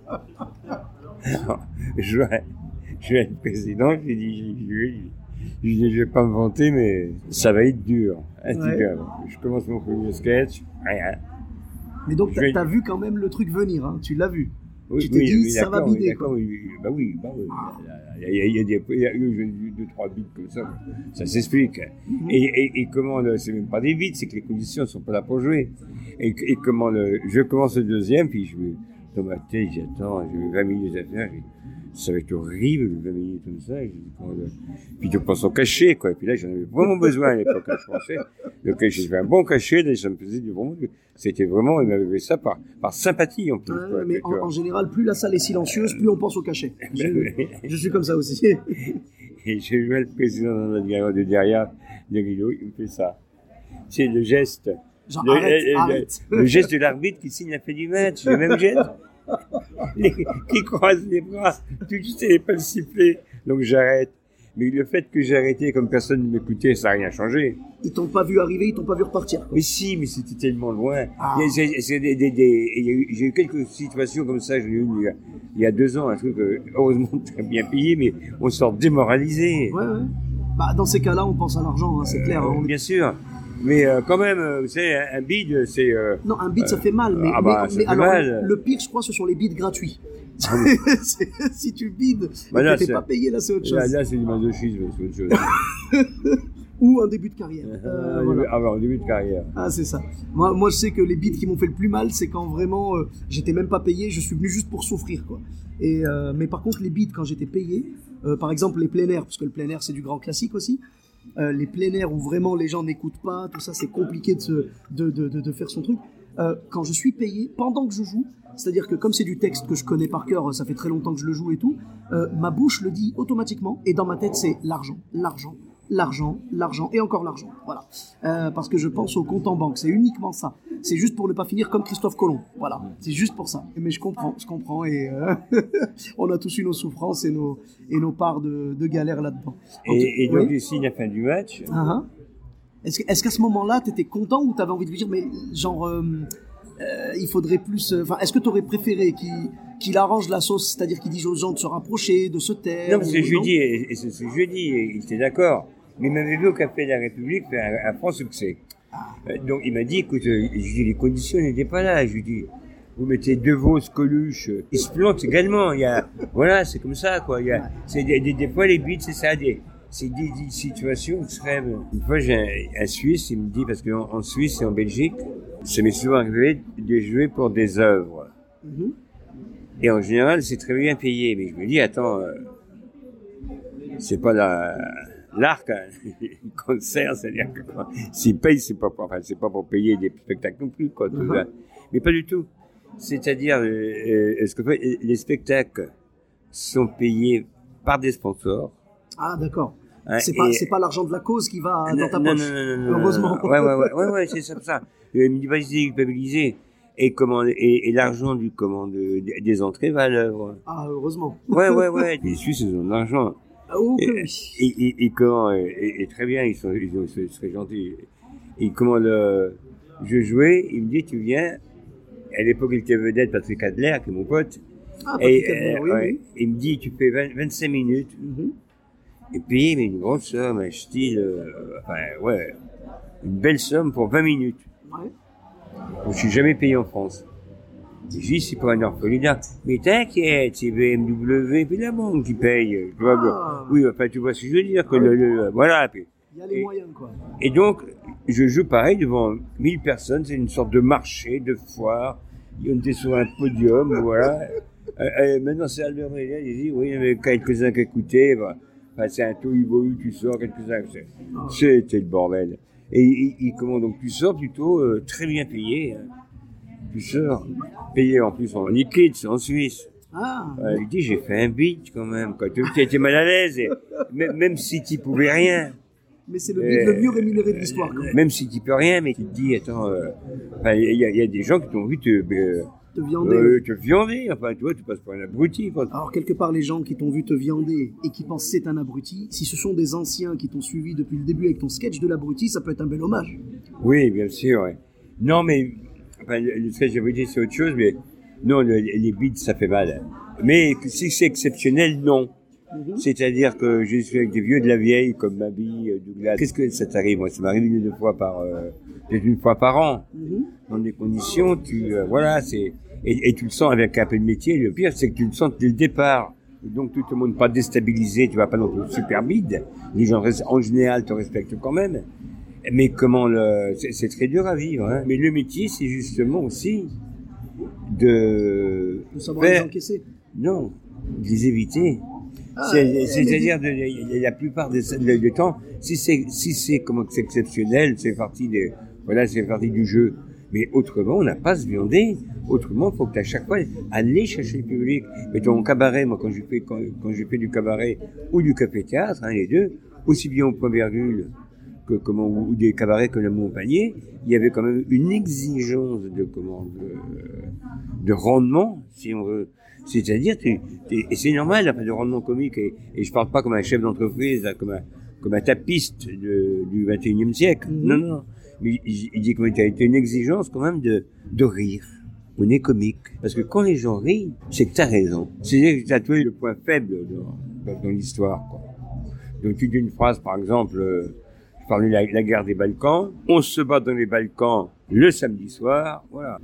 Alors, je vois, je vois le président, je lui dis, je lui dis, je vais pas me vanter, mais ça va être dur. Hein, ouais. Je commence mon premier sketch, rien. Mais donc, t'as, vais... t'as vu quand même le truc venir, hein, tu l'as vu. Oui, tu t'es oui, dit, oui, ça va bider, quoi. Oui, oui, bah oui, bah oui. Il y a, il y a des, il y a eu deux, trois bits comme ça, ça s'explique. Mm-hmm. Et, et, et comment, le, c'est même pas des bits, c'est que les conditions sont pas là pour jouer. Et, et comment le, je commence le deuxième, puis je me, dans ma tête, j'attends, j'ai vingt minutes à faire, ça va être horrible, vingt minutes comme ça, et le, puis tu penses au cachet, quoi. Et puis là, j'en avais vraiment besoin à l'époque, je pensais. Donc, j'ai fait un bon cachet, là, ça me faisait du bon, c'était vraiment, il m'avait fait ça par, par sympathie, en plus. Euh, quoi, mais en, en général, plus la salle est silencieuse, plus on pense au cachet. Je, je suis comme ça aussi. Et je vois le président de derrière, de Guido, il me fait ça. C'est le geste. Genre, le, arrête, le, arrête. Le, le geste de l'arbitre qui signe la fin du match, le même geste. Les, qui croise les bras, tout de suite, il n'est pas le sifflet. Donc j'arrête. Mais le fait que j'ai arrêté, comme personne ne m'écoutait, ça n'a rien changé. Ils t'ont pas vu arriver, ils t'ont pas vu repartir. Quoi. Mais si, mais c'était tellement loin. Ah. Il y a, c'est, c'est des, des, des, il y a eu, j'ai eu quelques situations comme ça, j'en ai eu il y a, il y a deux ans, un truc, euh, heureusement très bien payé, mais on sort démoralisé. Ouais, ouais. Bah, dans ces cas-là, on pense à l'argent, hein, c'est euh, clair. Hein, on... Bien sûr. Mais euh, quand même, euh, vous savez, un, un bid, c'est... Euh, non, un bid, euh, ça fait mal. Mais, ah bah, mais, ça mais fait alors, mal. Le pire, je crois, ce sont les bids gratuits. Ah oui. Si tu bides, bah là, et que t'es pas payé, là, c'est autre chose. Là, là c'est du masochisme, c'est autre chose. Ou un début de carrière. Euh, voilà. Ah, bah, un début de carrière. Ah, c'est ça. Moi, moi, je sais que les bids qui m'ont fait le plus mal, c'est quand vraiment, euh, j'étais même pas payé, je suis venu juste pour souffrir, quoi. Et, euh, mais par contre, les bids, quand j'étais payé, euh, par exemple, les plein air, parce que le plein air, c'est du grand classique aussi, Euh, les plein air où vraiment les gens n'écoutent pas, tout ça, c'est compliqué de, se, de, de, de, de faire son truc. Euh, quand je suis payé, pendant que je joue, c'est-à-dire que comme c'est du texte que je connais par cœur, ça fait très longtemps que je le joue et tout, euh, ma bouche le dit automatiquement, et dans ma tête, c'est l'argent, l'argent, l'argent, l'argent, et encore l'argent, voilà. Euh, parce que je pense au compte en banque, c'est uniquement ça. C'est juste pour ne pas finir comme Christophe Colomb, voilà. C'est juste pour ça. Mais je comprends, je comprends, et euh, on a tous eu nos souffrances et nos, et nos parts de, de galère là-dedans. Et, donc, et donc, oui. ici, la fin du match... Uh-huh. Est-ce, que, est-ce qu'à ce moment-là, tu étais content ou tu avais envie de lui dire, mais genre, euh, euh, il faudrait plus... Enfin, euh, est-ce que tu aurais préféré qu'il, qu'il arrange la sauce, c'est-à-dire qu'il dise aux gens de se rapprocher, de se taire? Non, parce que jeudi, et c'est ce jeudi, il était d'accord. Mais il m'avait vu au Café de la République faire un, un franc succès. Ah. Euh, donc il m'a dit, écoute, euh, je dis, les conditions n'étaient pas là. Je lui dis, vous mettez deux veaux, Coluche, ils se plantent également. Il y a, voilà, c'est comme ça, quoi. Il y a, c'est des, des, des fois les bides, c'est ça, des, c'est des, des situations extrêmes. Une fois, j'ai un, un Suisse, il me dit, parce qu'en en Suisse et en Belgique, ça m'est souvent arrivé de jouer pour des œuvres. Mm-hmm. Et en général, c'est très bien payé. Mais je me dis, attends, euh, c'est pas la, l'arc, hein. Le concert, c'est-à-dire que, s'ils payent, c'est pas pour, enfin, c'est pas pour payer des spectacles non plus, quoi. Tout mm-hmm. ça. Mais pas du tout. C'est-à-dire, euh, est-ce que les spectacles sont payés par des sponsors? Ah, d'accord. Hein, c'est pas, c'est pas l'argent de la cause qui va non, dans ta non, poche. Non, non, non, heureusement. Non, non. Ouais, ouais, ouais, ouais, ouais, c'est ça, ça. Il me dit, vas-y, culpabiliser. Et comment, et, et l'argent du, comment, de, des entrées va à l'œuvre. Ah, heureusement. Ouais, ouais, ouais. Les Suisses, ils ont de l'argent. Ah, ok. Et, et, et, et comment, et, et très bien, ils sont, ils, sont, ils seraient gentils. Et comment le, je jouais, il me dit, tu viens. À l'époque, il était vedette Patrick Adler, qui est mon pote. Ah, et, Patrick Adler, euh, oui, ouais, oui. Il me dit, tu fais vingt, vingt-cinq minutes. Mm-hmm. Et payé, mais une grosse somme, un style, euh, enfin, ouais, une belle somme pour vingt minutes. Ouais. Je suis jamais payé en France. Je dis, c'est pas un orphelinat. Mais t'inquiète, c'est B M W, puis la banque qui paye. Tu vois, Ah. oui, enfin, tu vois ce que je veux dire, que le, le- voilà. Puis, Il y a les et, moyens, quoi. et donc, je joue pareil devant mille personnes, c'est une sorte de marché, de foire. On était sur un podium, voilà. Euh, euh, maintenant, c'est Albert Méliès, il dit, oui, il y avait quelques-uns qui écoutaient, voilà. Enfin, c'est un taux, il vaut, tu sors, quelques-uns, c'est- c'était le bordel. Et, et, et comment donc, tu sors plutôt euh, très bien payé, hein. Tu sors, payé en plus en liquide, c'est en Suisse. Ah, Euh, il dit, j'ai fait un beat quand même, quand tu étais mal à l'aise, et même, même si tu pouvais rien. mais c'est le Euh, bid le mieux rémunéré de l'histoire, quand même. Même si tu peux rien, mais tu te dis, attends, euh, enfin, il y, a- il y a des gens qui t'ont vu te, euh, Te viander. euh, te viander, enfin, tu vois, tu passes pour un abruti, quoi. Alors, quelque part, les gens qui t'ont vu te viander et qui pensent que c'est un abruti, si ce sont des anciens qui t'ont suivi depuis le début avec ton sketch de l'abruti, ça peut être un bel hommage. Oui, bien sûr, ouais. Non, mais, enfin, le le sketch d'abruti, c'est autre chose, mais, non, le- les beats, ça fait mal. Mais si c'est exceptionnel, non. Mhm. C'est-à-dire que je suis avec des vieux de la vieille, comme Mabi, euh, Douglas. Qu'est-ce que ça t'arrive? Moi, ça m'arrive une ou deux fois par, euh, peut-être une fois par an. Mhm. Dans des conditions, tu, euh, voilà, c'est, et, et tu le sens avec un peu de métier. Le pire, c'est que tu le sens dès le départ. Donc, tout le monde pas déstabilisé, tu vas pas non plus super bide. Les gens, restent- en général, te respectent quand même. Mais comment le, c'est, c'est très dur à vivre, hein. Mais le métier, c'est justement aussi de Faut savoir les faire, encaisser. non, de les éviter. Ah, C'est- eh, C'est-à-dire, de, de- la plupart des, des, des temps, si c'est, si c'est, comment, c'est exceptionnel, c'est partie des, voilà, c'est partie du jeu. Mais autrement, on n'a pas à se viander. Autrement, faut que à chaque fois, aller chercher le public. Mettons, en cabaret, moi, quand j'ai fait, quand, quand j'ai fait du cabaret ou du café-théâtre, hein, les deux, aussi bien au point virgule que, comment, ou des cabarets que le Montpanier, il y avait quand même une exigence de, comment, de, de rendement, si on veut. C'est-à-dire, tu, tu, et c'est normal, enfin, de rendement comique, et, et je parle pas comme un chef d'entreprise, comme un, comme un tapiste de, du vingt et unième siècle. Mhm. Non, non. Mais il, il dit qu'il y a été une exigence quand même de, de rire. On est comique. Parce que quand les gens rient, c'est que t'as raison. C'est-à-dire que t'as trouvé le point faible dans, dans, dans l'histoire, quoi. Donc tu dis une phrase, par exemple, euh, je parlais de la, la guerre des Balkans, on se bat dans les Balkans le samedi soir, voilà.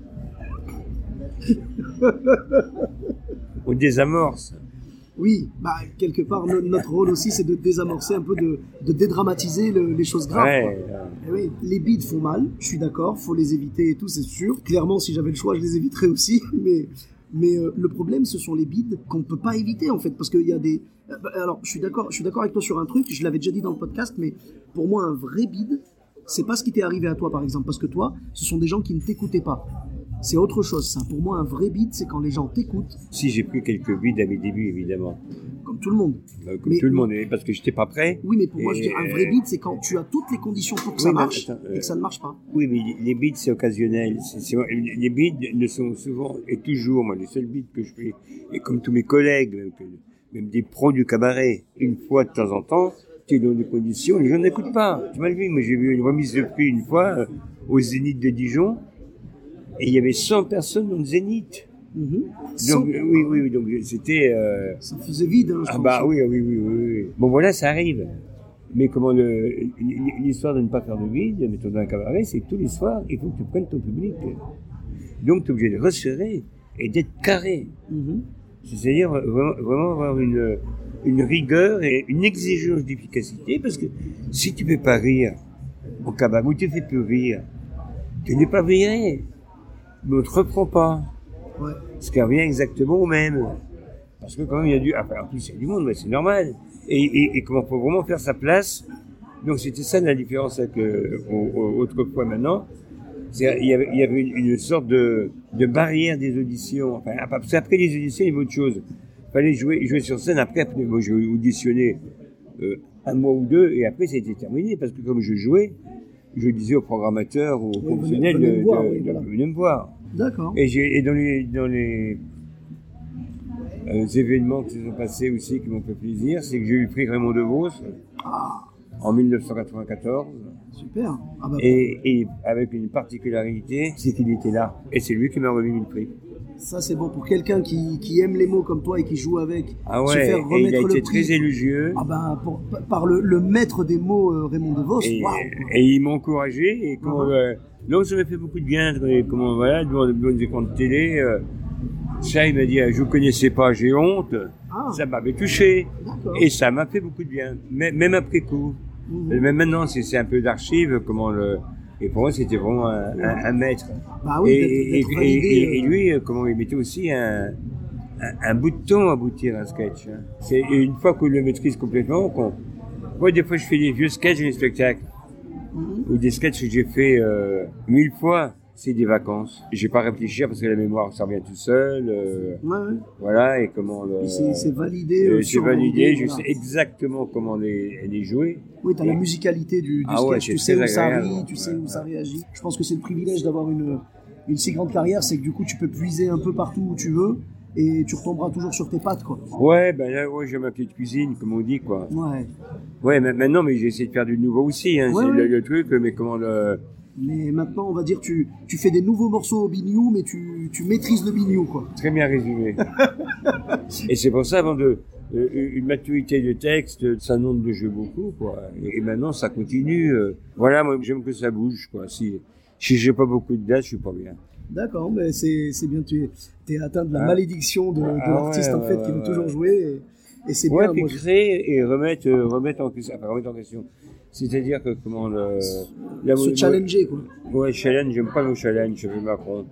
On désamorce. Oui, bah, quelque part, no- notre rôle aussi, c'est de désamorcer un peu, de, de dédramatiser le- les choses graves. Ouais, quoi. ouais. Eh oui, les bides font mal, je suis d'accord, faut les éviter et tout, c'est sûr. Clairement, si j'avais le choix, je les éviterais aussi, mais, mais euh, le problème, ce sont les bides qu'on ne peut pas éviter, en fait, parce qu'il y a des... euh, bah, alors, je suis d'accord, je suis d'accord avec toi sur un truc, je l'avais déjà dit dans le podcast, mais pour moi, un vrai bide, c'est pas ce qui t'est arrivé à toi, par exemple, parce que toi, ce sont des gens qui ne t'écoutaient pas. C'est autre chose, ça. Pour moi, un vrai bide, c'est quand les gens t'écoutent, Si j'ai pris quelques bides à mes débuts, évidemment. comme tout le monde. Euh, Comme Mais- tout le monde, et parce que j'étais pas prêt. Oui, mais pour moi, je Et- dis un vrai bide, c'est quand tu as toutes les conditions pour que ça Oui, mais marche attends, euh, et que ça ne marche pas. Oui, mais les bides, c'est occasionnel. C'est- c'est- les bides ne sont souvent, et toujours, moi, les seuls bides que je fais, et comme tous mes collègues, même, que- même des pros du cabaret, une fois de temps en temps, tu es dans des conditions, les gens n'écoutent pas. Tu m'as vu, moi j'ai vu une remise de prix une fois, euh, au Zénith de Dijon, et il y avait cent personnes dans le Zénith. Mhm. Sans- Donc, euh, oui, oui, oui, donc c'était... Euh, Ça faisait vide, hein, je ah pense. bah oui, oui, oui, oui, oui. Bon voilà, ça arrive. Mais comment le, l'histoire de ne pas faire de vide, mettons dans un cabaret, c'est que tous les soirs, il faut que tu prennes ton public. Donc tu es obligé de resserrer et d'être carré. Mhm. C'est-à-dire vraiment, vraiment avoir une, une rigueur et une exigence d'efficacité, parce que si tu ne peux pas rire au cabaret, ou tu ne fais plus rire, tu n'es pas viré, mais on ne te reprend pas. Ouais. Ce qui revient exactement au même. Parce que quand même, il y a du, enfin, en plus, il y a du monde, mais c'est normal. Et, et, et comment faut vraiment faire sa place. Donc, c'était ça la différence avec, euh, au- au- autrefois maintenant. C'est, il y avait, il y avait une, une sorte de, de barrière des auditions. Enfin, parce qu'après les auditions, il y avait autre chose. Fallait jouer, jouer sur scène. Après, après moi, j'ai auditionné, euh, un mois ou deux, et après, c'était terminé. Parce que comme je jouais, je disais aux programmateurs, aux Oui, professionnels venez- venez de, me voir, de, oui, de, voilà. de venir me voir. D'accord. Et, j'ai, et dans les, dans les euh, événements qui se sont passés aussi, qui m'ont fait plaisir, c'est que j'ai eu le prix Raymond DeVos Ah, en dix-neuf cent quatre-vingt-quatorze. super. Ah bah, Et, et avec une particularité, c'est qu'il était là. Et c'est lui qui m'a remis le prix. ça, c'est bon. Pour quelqu'un qui, qui aime les mots comme toi et qui joue avec, Ah se ouais, faire et il remettre a le été prix. très élogieux. Ah bah, pour- par le, le maître des mots, euh, Raymond DeVos. Et, Waouh. et il m'a encouragé. Et comment, Mhm. euh, donc ça m'a fait beaucoup de bien. Et comment, voilà, devant devant des écrans de télé, euh, Ça, il m'a dit, je vous connaissais pas, j'ai honte. Ah. Ça m'avait touché. D'accord. Et ça m'a fait beaucoup de bien. Même, même après coup. Mhm. Même maintenant, c'est, c'est un peu d'archives, comment le, et pour moi, c'était vraiment un, un, un maître. Bah oui, et, d'être- d'être et, validé, et, euh. et lui, euh, comment il mettait aussi un, un, un bout de temps à aboutir un sketch. Hein. C'est et une fois qu'on le maîtrise complètement, qu'on, moi, des fois, je fais des vieux sketchs et des spectacles. Mhm. Ou des sketchs que j'ai fait, euh, mille fois. C'est des vacances. J'ai pas réfléchi parce que la mémoire, ça revient tout seul. Euh, Ouais, ouais. voilà, et comment le... Et c'est, c'est validé. Euh, euh, c'est survalidé, validé, je voilà. sais exactement comment les, les jouer. Oui, t'as la Et- musicalité du, du Ah sketch, ouais, tu c'est sais très où ça agréable. rit, tu sais Ouais, où ouais. ça réagit. Je pense que c'est le privilège d'avoir une, une si grande carrière, c'est que du coup tu peux puiser un peu partout où tu veux et tu retomberas toujours sur tes pattes, quoi. Ouais, ben là, ouais, j'ai ma petite cuisine, comme on dit, quoi. Ouais. Ouais, mais maintenant, mais j'essaie de faire du nouveau aussi, hein. Ouais, c'est ouais. Le, le truc, mais comment le... Mais maintenant, on va dire, tu, tu fais des nouveaux morceaux au biniou, mais tu, tu maîtrises le biniou, quoi. Très bien résumé. Et c'est pour ça, avant de... euh, une maturité de texte, ça demande de jouer beaucoup, quoi. Et, et maintenant, ça continue. euh. Voilà, moi, j'aime que ça bouge, quoi. Si, si j'ai pas beaucoup de dates, je suis pas bien. D'accord, mais c'est, c'est bien, tu es, t'es atteint de la Ah. malédiction de, de Ah l'artiste, ouais, en fait, ouais, qui veut ouais, toujours ouais. jouer, et, et c'est Ouais, bien. puis Moi, je- créer et remettre, euh, remettre en question, enfin, remettre en question. C'est-à-dire que, comment le... la- se challenger, quoi. Ouais, challenge, j'aime pas le challenge, je veux Macron.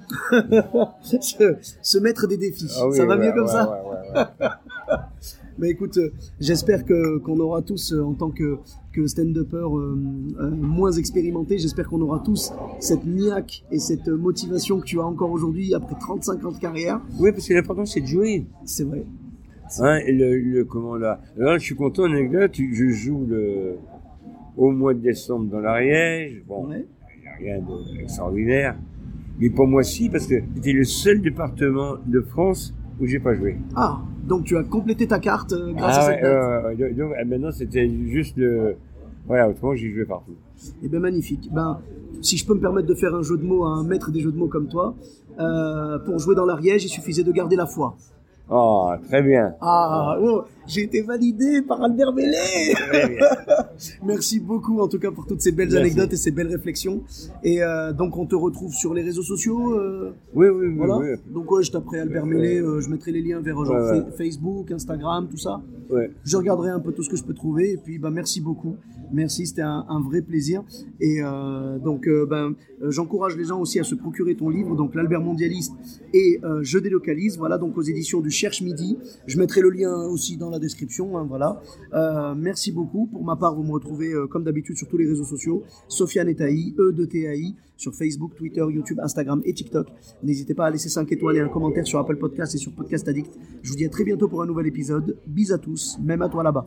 se, se mettre des défis. Ah oui, ça va ouais, mieux comme ouais, ça? ouais, ouais, ouais. Mais écoute, euh, j'espère que qu'on aura tous, euh, en tant que que stand-upper euh, euh, moins expérimenté, j'espère qu'on aura tous cette niaque et cette euh, motivation que tu as encore aujourd'hui après trente-cinq ans de carrière. Oui, parce que l'important, c'est de jouer. C'est vrai. Hein, et le, le, comment là. Là, je suis content, anecdote, je joue le, au mois de décembre dans l'Ariège. Bon, il Ouais. n'y a rien d'extraordinaire. Mais pour moi, si, parce que c'était le seul département de France où j'ai pas joué. Ah, donc tu as complété ta carte euh, grâce à Ah cette ouais, date. euh, ouais, donc, donc, maintenant, c'était juste le, voilà, autrement, j'ai joué partout. Eh bien, magnifique. Ben, si je peux me permettre de faire un jeu de mots à un maître des jeux de mots comme toi, euh, pour jouer dans l'Ariège, il suffisait de garder la foi. Ah, très bien. Ah, oh, j'ai été validé par Albert Mellet. Très bien. Merci beaucoup en tout cas pour toutes ces belles Merci. anecdotes et ces belles réflexions. Et euh, donc on te retrouve sur les réseaux sociaux. euh, Oui, oui, oui, voilà. oui. Donc ouais, je taperai Albert Mellet, euh, je mettrai les liens vers genre Ouais, ouais. Fa- Facebook, Instagram, tout ça. Ouais. Je regarderai un peu tout ce que je peux trouver. Et puis bah merci beaucoup. Merci, c'était un, un vrai plaisir. Et euh, donc euh, ben euh, j'encourage les gens aussi à se procurer ton livre, donc l'Albert Mondialiste et euh, Je délocalise. Voilà, donc aux éditions du Cherche Midi. Je mettrai le lien aussi dans la description. Hein, voilà. Euh, merci beaucoup. Pour ma part, vous me retrouvez euh, comme d'habitude sur tous les réseaux sociaux. Sofiane Etaï, E de T A I, sur Facebook, Twitter, YouTube, Instagram et TikTok. N'hésitez pas à laisser cinq étoiles et un commentaire sur Apple Podcast et sur Podcast Addict. Je vous dis à très bientôt pour un nouvel épisode. Bis à tous, même à toi là-bas.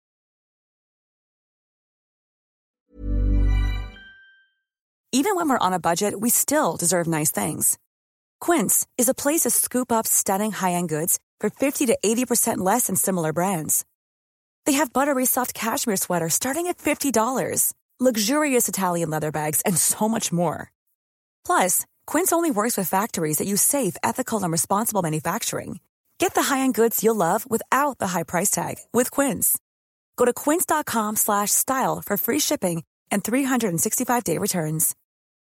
Even when we're on a budget, we still deserve nice things. Quince is a place to scoop up stunning high-end goods for fifty to eighty percent less than similar brands. They have buttery soft cashmere sweaters starting at fifty dollars, luxurious Italian leather bags, and so much more. Plus, Quince only works with factories that use safe, ethical, and responsible manufacturing. Get the high-end goods you'll love without the high price tag with Quince. Go to quince.com slash style for free shipping and three sixty-five day returns.